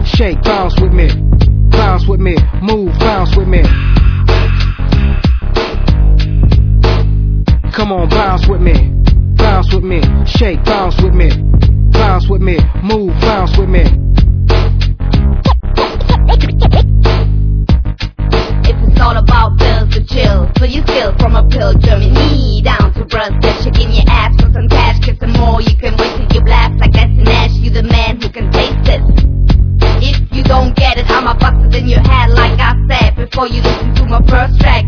shake, bounce with me, move, bounce with me. Come on, bounce with me, shake, bounce with me, move, bounce with me. It's all about bills to chill, so you steal from a pill, Germany down to Brazil, shaking your ass for some cash, 'cause the more you can wait till you blast like that's an ash, you the man who can taste it. If you don't get it, I'ma bust it in your head like I said before you listen to my first track.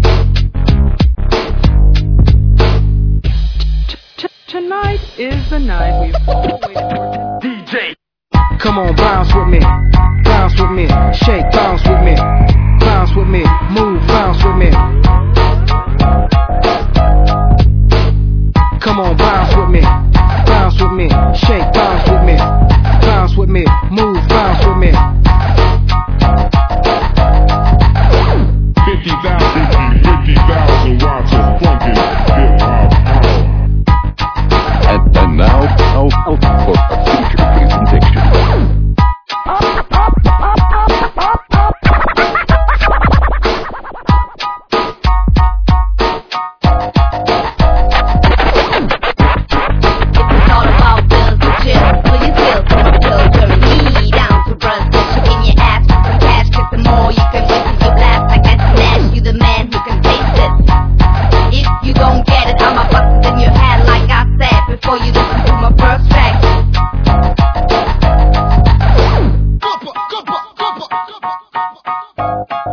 Tonight is the night we've all waited for. DJ, come on, bounce with me, shake, bounce with me, move, bounce with me. Come on, bounce with me, shake, bounce with me, move, bounce with me. 50,000 watts of funkin' hip-hop power. And now, for a future presentation.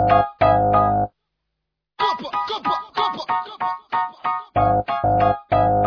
Go,